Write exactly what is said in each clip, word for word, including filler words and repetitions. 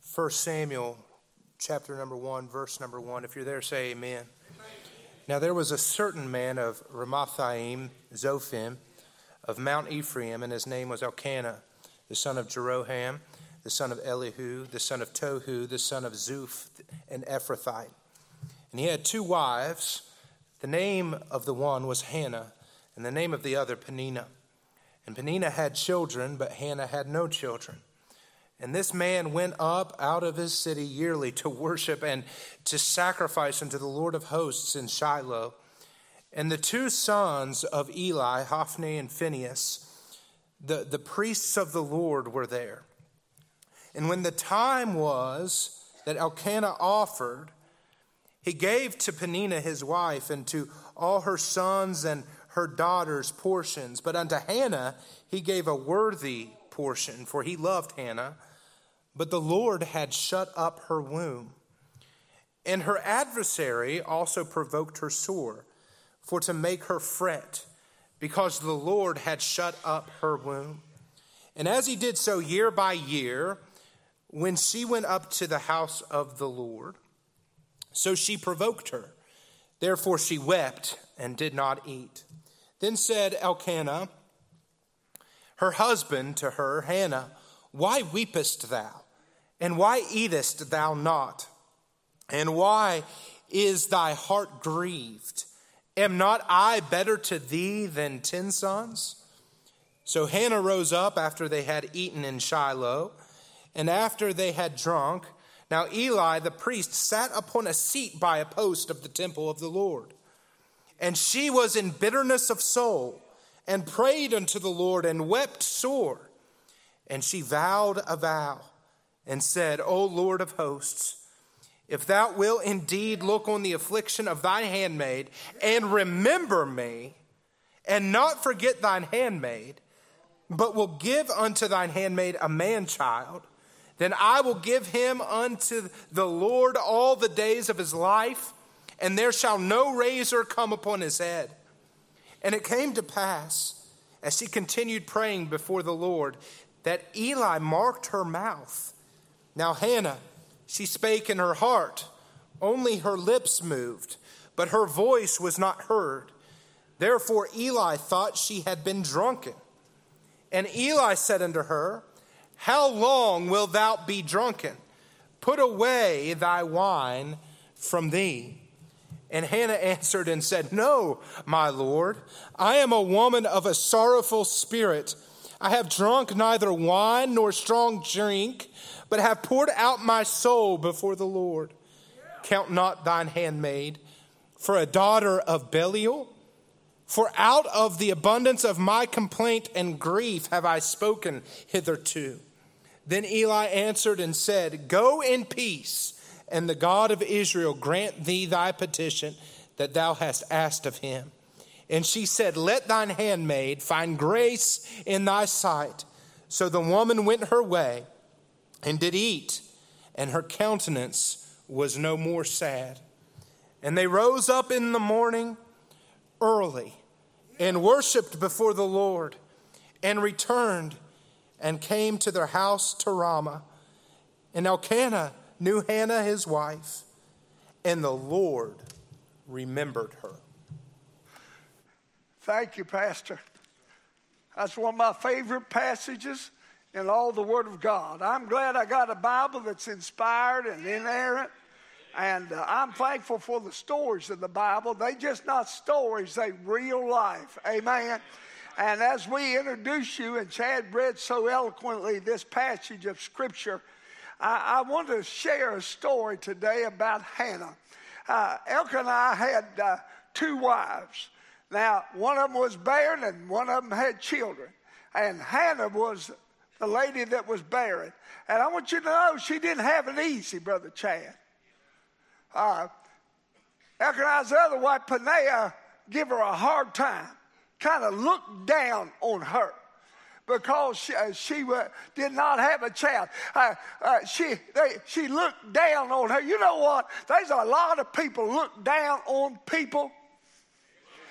First Samuel chapter number one, verse number one. If you're there, say amen. Now there was a certain man of Ramathaim, Zophim, of Mount Ephraim, and his name was Elkanah, the son of Jeroham, the son of Elihu, the son of Tohu, the son of Zuph, an Ephrathite. And he had two wives. The name of the one was Hannah, and the name of the other Peninnah. And Peninnah had children, but Hannah had no children. And this man went up out of his city yearly to worship and to sacrifice unto the Lord of hosts in Shiloh. And the two sons of Eli, Hophni and Phinehas, the, the priests of the Lord, were there. And when the time was that Elkanah offered, he gave to Peninnah his wife and to all her sons and her daughters portions. But unto Hannah he gave a worthy portion, for he loved Hannah. But the Lord had shut up her womb. And her adversary also provoked her sore, for to make her fret, because the Lord had shut up her womb. And as he did so year by year, when she went up to the house of the Lord, so she provoked her. Therefore she wept and did not eat. Then said Elkanah, her husband, to her, Hannah, why weepest thou? And why eatest thou not? And why is thy heart grieved? Am not I better to thee than ten sons? So Hannah rose up after they had eaten in Shiloh, and after they had drunk. Now Eli the priest sat upon a seat by a post of the temple of the Lord. And she was in bitterness of soul, and prayed unto the Lord, and wept sore. And she vowed a vow, and said, O Lord of hosts, if thou wilt indeed look on the affliction of thy handmaid, and remember me, and not forget thine handmaid, but will give unto thine handmaid a man-child, then I will give him unto the Lord all the days of his life, and there shall no razor come upon his head. And it came to pass, as she continued praying before the Lord, that Eli marked her mouth. Now Hannah, she spake in her heart, only her lips moved, but her voice was not heard. Therefore Eli thought she had been drunken. And Eli said unto her, how long wilt thou be drunken? Put away thy wine from thee. And Hannah answered and said, no, my Lord, I am a woman of a sorrowful spirit. I have drunk neither wine nor strong drink, but have poured out my soul before the Lord. Count not thine handmaid for a daughter of Belial, for out of the abundance of my complaint and grief have I spoken hitherto. Then Eli answered and said, go in peace, and the God of Israel grant thee thy petition that thou hast asked of him. And she said, let thine handmaid find grace in thy sight. So the woman went her way and did eat, and her countenance was no more sad. And they rose up in the morning early and worshiped before the Lord, and returned and came to their house to Ramah. And Elkanah knew Hannah his wife, and the Lord remembered her. Thank you, Pastor. That's one of my favorite passages in all the Word of God. I'm glad I got a Bible that's inspired and inerrant. And uh, I'm thankful for the stories of the Bible. They just not stories, they real life. Amen. And as we introduce you, and Chad read so eloquently this passage of Scripture, I, I want to share a story today about Hannah. Uh, Elkanah had uh, two wives. Now, one of them was barren and one of them had children. And Hannah was the lady that was barren. And I want you to know she didn't have it easy, Brother Chad. Uh, Elkanah's other wife, Peninnah, give her a hard time. Kind of looked down on her because she, uh, she uh, did not have a child. Uh, uh, she, they, she looked down on her. You know what? There's a lot of people look down on people.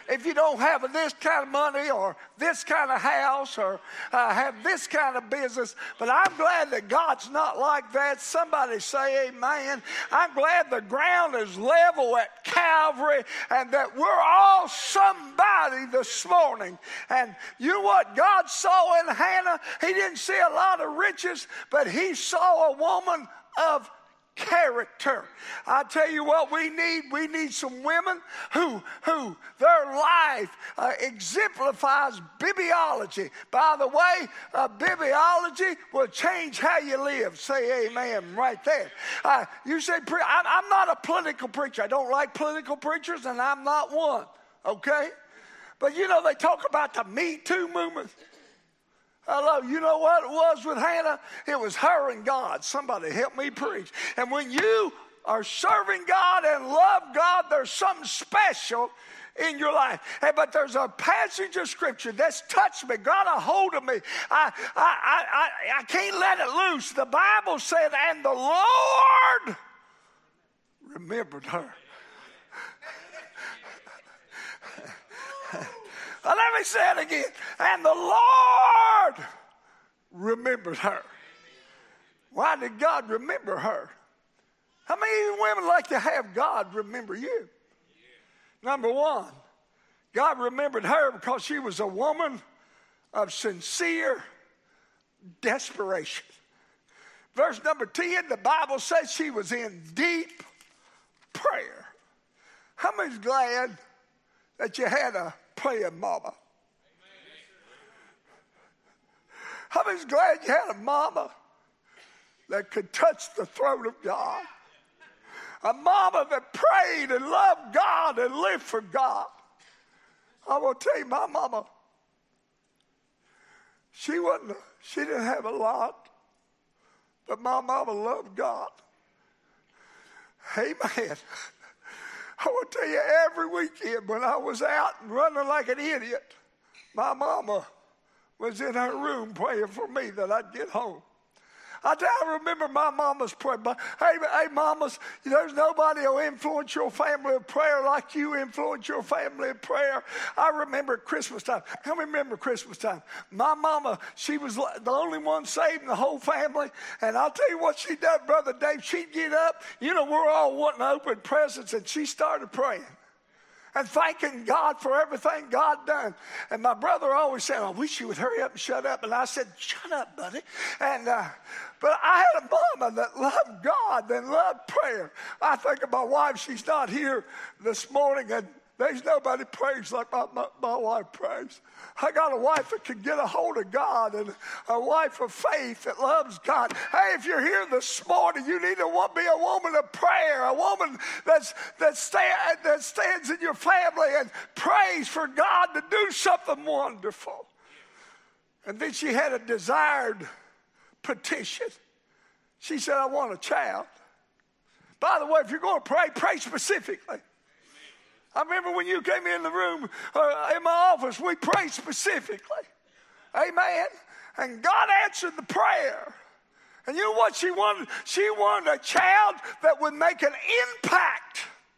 if you don't have this kind of money or this kind of house or uh, have this kind of business. But I'm glad that God's not like that. Somebody say amen. I'm glad the ground is level at Calvary and that we're all somebody this morning. And you know what God saw in Hannah? He didn't see a lot of riches, but he saw a woman of character. I tell you what we need. We need some women who, who their life uh, exemplifies bibliology. By the way, uh, bibliology will change how you live. Say amen right there. Uh, you say, I'm, I'm not a political preacher. I don't like political preachers, and I'm not one. Okay? But you know, they talk about the Me Too movement. Hello, you know what it was with Hannah? It was her and God. Somebody help me preach. And when you are serving God and love God, there's something special in your life. Hey, but there's a passage of Scripture that's touched me, got a hold of me. I, I, I, I, I can't let it loose. The Bible said, and the Lord remembered her. Well, let me say it again. And the Lord remembered her. Why did God remember her? How many women like to have God remember you? Number one, God remembered her because she was a woman of sincere desperation. Verse number ten, the Bible says she was in deep prayer. How many's glad that you had a praying mama? How many's glad you had a mama that could touch the throne of God? A mama that prayed and loved God and lived for God. I will tell you, my mama, she wasn't, she didn't have a lot, but my mama loved God. Amen. I will tell you, every weekend when I was out and running like an idiot, my mama was in her room praying for me that I'd get home. I, tell you, I remember my mama's prayer. But, hey, hey, mamas, there's nobody who'll influence your family of prayer like you influence your family of prayer. I remember at Christmas time. How many remember Christmas time? My mama, she was the only one saved in the whole family. And I'll tell you what she did, Brother Dave. She'd get up. You know, we're all wanting to open presents, and she started praying and thanking God for everything God done. And my brother always said, I wish you would hurry up and shut up. And I said, shut up, buddy. And uh, but I had a mama that loved God, that loved prayer. I think of my wife. She's not here this morning, and there's nobody prays like my, my, my wife prays. I got a wife that can get a hold of God, and a wife of faith that loves God. Hey, if you're here this morning, you need to be a woman of prayer, a woman that's, that, stand, that stands in your family and prays for God to do something wonderful. And then she had a desired petition. She said, I want a child. By the way, if you're going to pray, pray specifically. I remember when you came in the room, uh, in my office, we prayed specifically. Amen. And God answered the prayer. And you know what she wanted? She wanted a child that would make an impact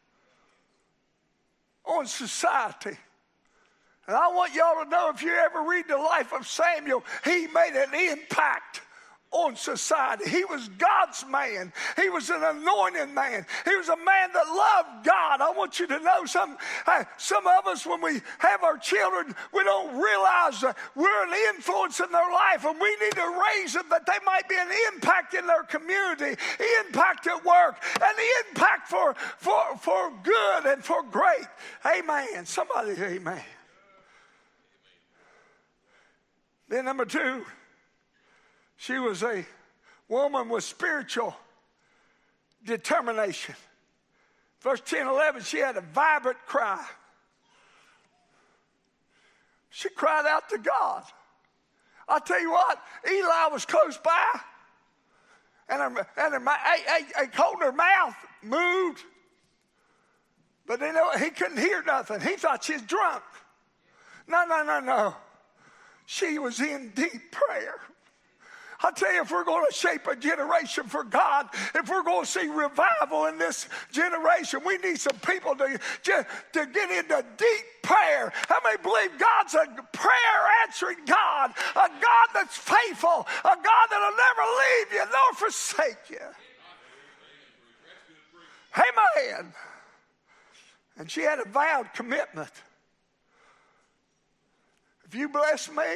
on society. And I want y'all to know, if you ever read the life of Samuel, he made an impact on society. He was God's man. He was an anointed man. He was a man that loved God. I want you to know something. Uh, some of us, when we have our children, we don't realize that we're an influence in their life, and we need to raise them that they might be an impact in their community, impact at work, and the impact for, for, for good and for great. Amen. Somebody, amen. Then number two, she was a woman with spiritual determination. Verse ten, eleven, she had a vibrant cry. She cried out to God. I'll tell you what, Eli was close by, and her, and her, a, a, a cold in her mouth moved, but you know, he couldn't hear nothing. He thought she was drunk. No, no, no, no. She was in deep prayer. I tell you, if we're going to shape a generation for God, if we're going to see revival in this generation, we need some people to, to, to get into deep prayer. How many believe God's a prayer answering God, a God that's faithful, a God that'll never leave you nor forsake you? Amen. And she had a vowed commitment. If you bless me,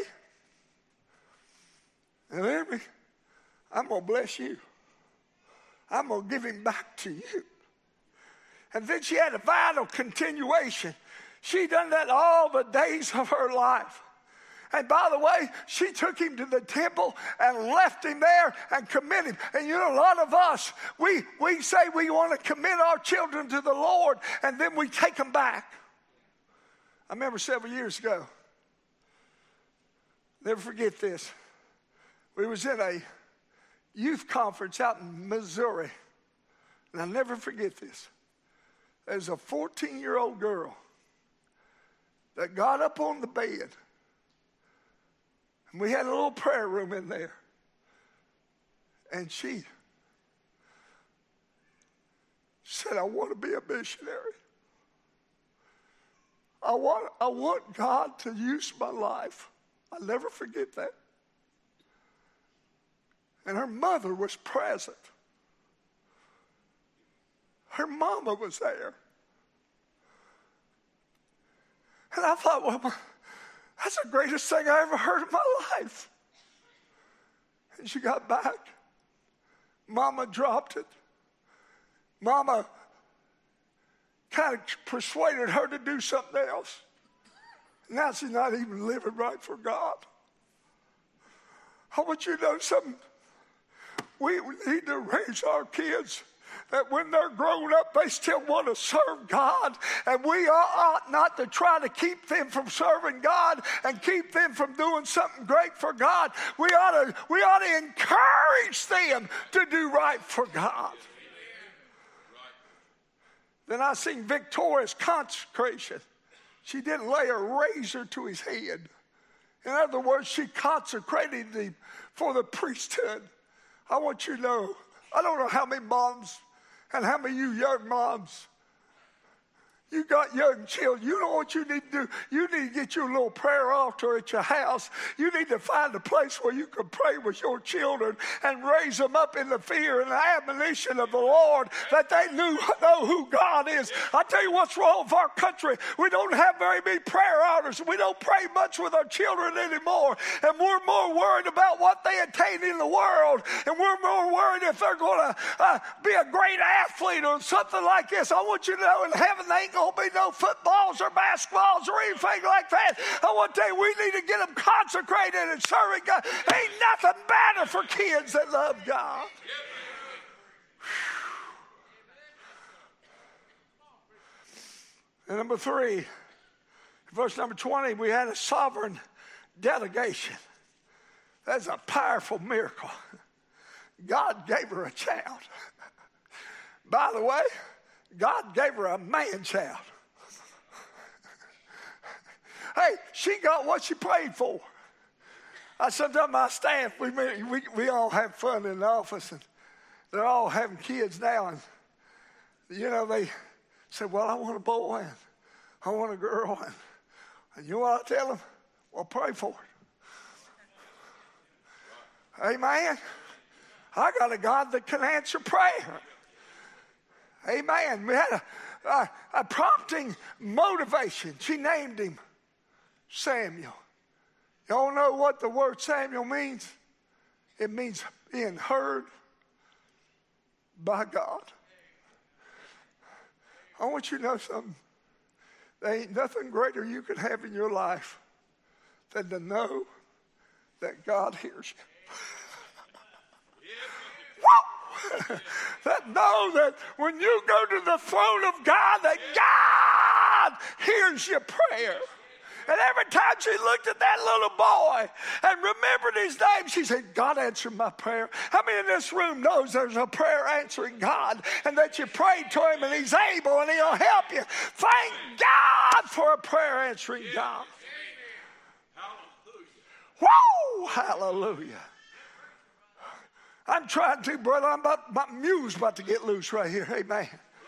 and hear me, I'm going to bless you. I'm going to give him back to you. And then she had a vital continuation. She done that all the days of her life. And by the way, she took him to the temple and left him there and committed him. And you know, a lot of us, we, we say we want to commit our children to the Lord, and then we take them back. I remember several years ago, never forget this. We was in a youth conference out in Missouri. And I'll never forget this. There's a fourteen-year-old girl that got up on the bed. And we had a little prayer room in there. And she said, I want to be a missionary. I want, I want God to use my life. I'll never forget that. And her mother was present. Her mama was there. And I thought, well, that's the greatest thing I ever heard in my life. And she got back. Mama dropped it. Mama kind of persuaded her to do something else. Now she's not even living right for God. I want you to know something. We need to raise our kids that when they're grown up, they still want to serve God. And we ought not to try to keep them from serving God and keep them from doing something great for God. We ought to, we ought to encourage them to do right for God. Then I seen Victoria's consecration. She didn't lay a razor to his head. In other words, she consecrated him for the priesthood. I want you to know, I don't know how many moms and how many of you young moms, you got young children. You know what you need to do? You need to get your little prayer altar at your house. You need to find a place where you can pray with your children and raise them up in the fear and the admonition of the Lord, that they knew, know who God is. I tell you what's wrong with our country. We don't have very many prayer altars. We don't pray much with our children anymore. And we're more worried about what they attain in the world. And we're more worried if they're going to uh, be a great athlete or something like this. I want you to know in heaven they ain't going to be no footballs or basketballs or anything like that. I want to tell you, we need to get them consecrated and serving God. Ain't nothing better for kids that love God. And number three, verse number twenty, we had a sovereign delegation. That's a powerful miracle. God gave her a child. By the way, God gave her a man child. Hey, she got what she prayed for. I sometimes my staff, we, we we all have fun in the office, and they're all having kids now, and you know they say, "Well, I want a boy, and I want a girl," and, and you know what I tell them? Well, pray for it. Amen. I got a God that can answer prayer. Amen. We had a, a, a prompting motivation. She named him Samuel. Y'all know what the word Samuel means? It means being heard by God. I want you to know something. There ain't nothing greater you can have in your life than to know that God hears you. That know that when you go to the throne of God, that God hears your prayer. And every time she looked at that little boy and remembered his name, she said, God answered my prayer. How many in this room knows there's a prayer answering God and that you prayed to him and he's able and he'll help you? Thank God for a prayer answering God. Whoa, hallelujah. I'm trying to, brother. I'm about, my mule's about to get loose right here. Amen.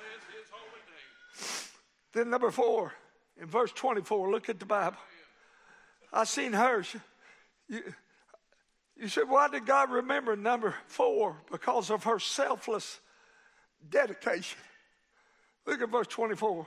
Then number four, in verse twenty-four, look at the Bible. I seen her. She, you, you said, why did God remember number four? Because of her selfless dedication. Look at verse twenty-four.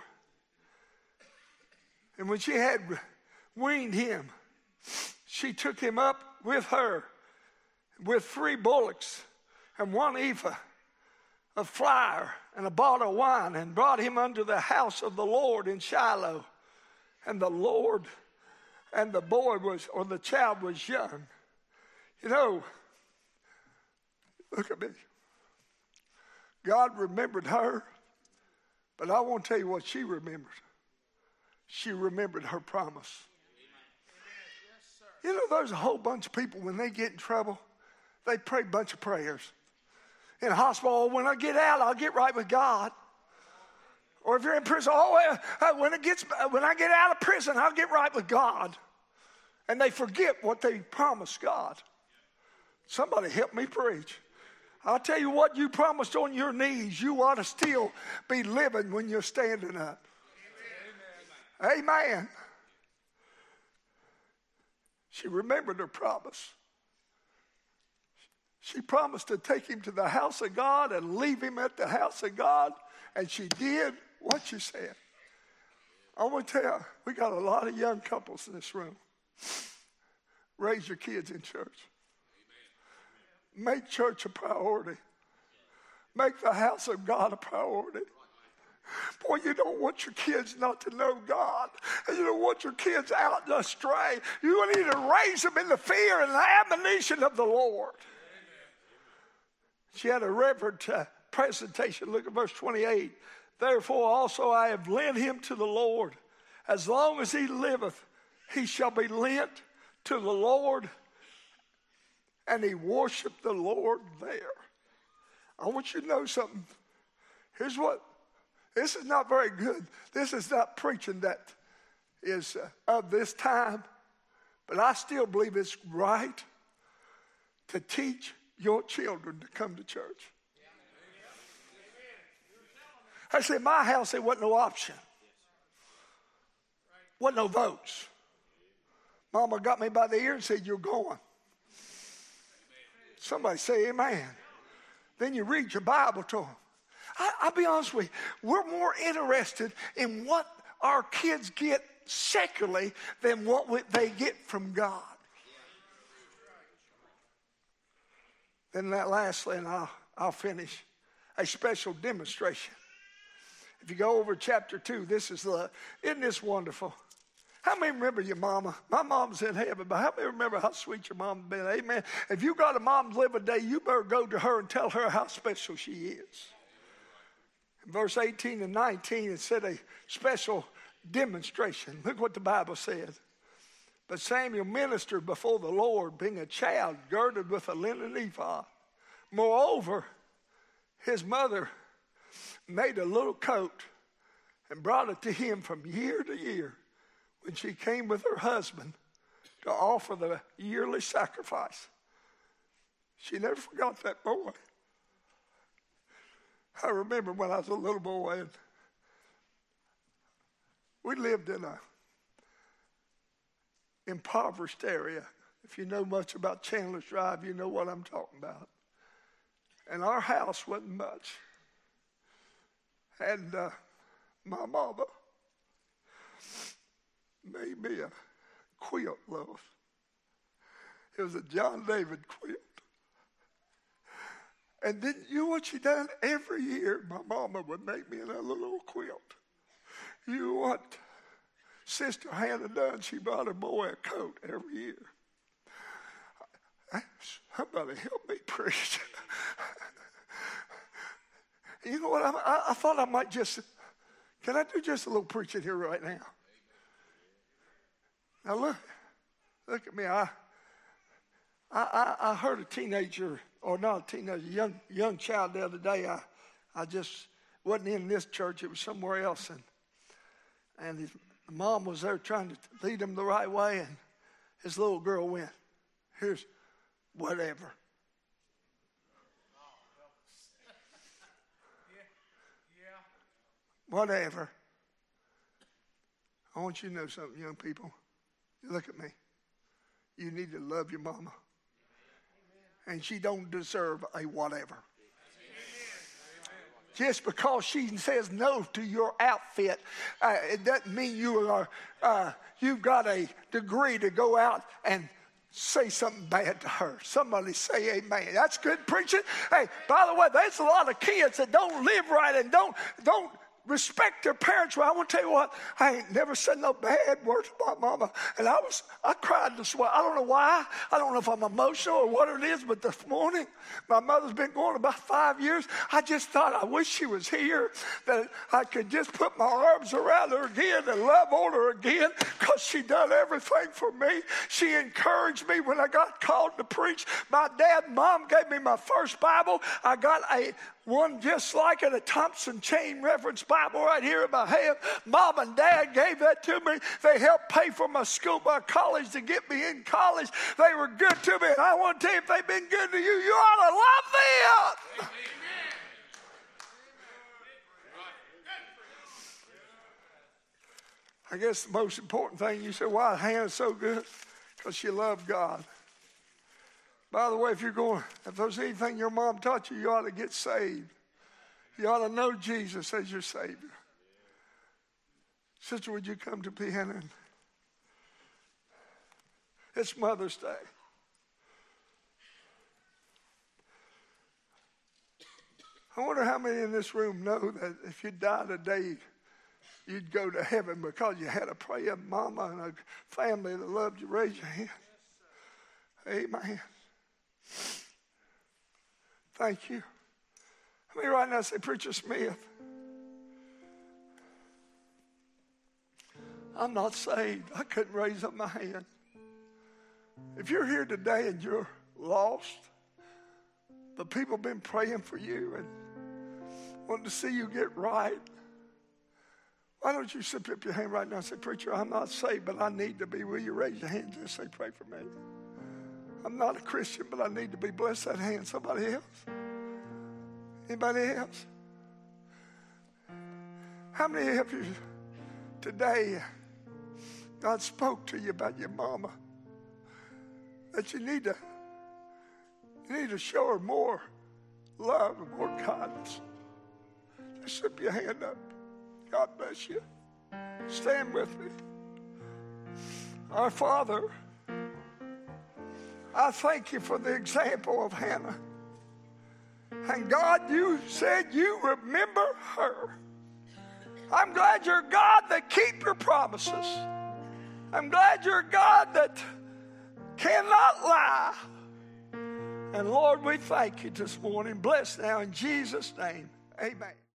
And when she had weaned him, she took him up with her with three bullocks and one ephah of flour and a bottle of wine, and brought him unto the house of the Lord in Shiloh. And the Lord and the boy was, or the child was young. You know, look at me. God remembered her, but I want to tell you what she remembered. She remembered her promise. You know, there's a whole bunch of people, when they get in trouble, they pray a bunch of prayers. In a hospital, when I get out, I'll get right with God. Or if you're in prison, oh, uh, when, it gets, when I get out of prison, I'll get right with God. And they forget what they promised God. Somebody help me preach. I'll tell you what, you promised on your knees, you ought to still be living when you're standing up. Amen. Amen. She remembered her promise. She promised to take him to the house of God and leave him at the house of God. And she did what she said. I want to tell you, we got a lot of young couples in this room. Raise your kids in church. Make church a priority. Make the house of God a priority. Boy, you don't want your kids not to know God. And you don't want your kids out astray. You need to raise them in the fear and the admonition of the Lord. She had a reverent uh, presentation. Look at verse twenty-eight. Therefore also I have lent him to the Lord. As long as he liveth, he shall be lent to the Lord. And he worshiped the Lord there. I want you to know something. Here's what. This is not very good. This is not preaching that is uh, of this time. But I still believe it's right to teach your children to come to church. I said, my house, there wasn't no option. Wasn't no votes. Mama got me by the ear and said, you're going. Somebody say amen. Then you read your Bible to them. I, I'll be honest with you. We're more interested in what our kids get secularly than what we, they get from God. Then that lastly, and I'll, I'll finish, a special demonstration. If you go over chapter two, this is the, isn't this wonderful? How many remember your mama? My mom's in heaven, but how many remember how sweet your mama been? Amen. If you got a mom to live a day, you better go to her and tell her how special she is. In verse eighteen and nineteen, it said a special demonstration. Look what the Bible said. But Samuel ministered before the Lord, being a child girded with a linen ephod. Moreover, his mother made a little coat and brought it to him from year to year when she came with her husband to offer the yearly sacrifice. She never forgot that boy. I remember when I was a little boy, and we lived in a impoverished area. If you know much about Chandler's Drive, you know what I'm talking about. And our house wasn't much. And uh, my mama made me a quilt, love. It was a John David quilt. And then you know what she done? Every year, my mama would make me another little quilt. You know what Sister Hannah done? She brought her boy a coat every year. I, somebody help me preach. You know what? I, I, I thought I might just, can I do just a little preaching here right now? Now look, look at me. I, I, I heard a teenager, or not a teenager, young young child the other day. I, I just wasn't in this church; it was somewhere else, and and his mom was there trying to lead him the right way, and his little girl went, "Here's whatever." whatever. I want you to know something, young people. You look at me. You need to love your mama. And she don't deserve a whatever. Just because she says no to your outfit, uh, it doesn't mean you are, uh, you've got a degree to go out and say something bad to her. Somebody say amen. That's good preaching. Hey, by the way, there's a lot of kids that don't live right and don't don't respect their parents. Well, I want to tell you what, I ain't never said no bad words about mama. And I was, I cried this way. I don't know why. I don't know if I'm emotional or what it is, but this morning, my mother's been going about five years. I just thought, I wish she was here, that I could just put my arms around her again and love on her again, because she done everything for me. She encouraged me when I got called to preach. My dad and mom gave me my first Bible. I got a one just like it, a Thompson Chain Reference Bible right here in my hand. Mom and Dad gave that to me. They helped pay for my school, my college, to get me in college. They were good to me, and I want to tell you, if they've been good to you, you ought to love them. I guess the most important thing, you say, why Hannah's so good? Because she loved God. By the way, if you're going, if there's anything your mom taught you, you ought to get saved. You ought to know Jesus as your Savior. Sister, would you come to piano? It's Mother's Day. I wonder how many in this room know that if you die today, you'd go to heaven because you had a praying mama and a family that loved you. Raise your hand. Amen. Thank you. Let me right now say, Preacher Smith, I'm not saved. I couldn't raise up my hand. If you're here today and you're lost, but people have been praying for you and want to see you get right, why don't you slip up your hand right now and say, Preacher, I'm not saved, but I need to be. Will you raise your hand and say, pray for me? I'm not a Christian, but I need to be. Bless that hand. Somebody else? Anybody else? How many of you today, God spoke to you about your mama, that you need to, you need to show her more love and more kindness? Just slip your hand up. God bless you. Stand with me. Our Father, I thank you for the example of Hannah. And God, you said you remember her. I'm glad you're God that keep your promises. I'm glad you're God that cannot lie. And Lord, we thank you this morning. Bless now in Jesus' name. Amen.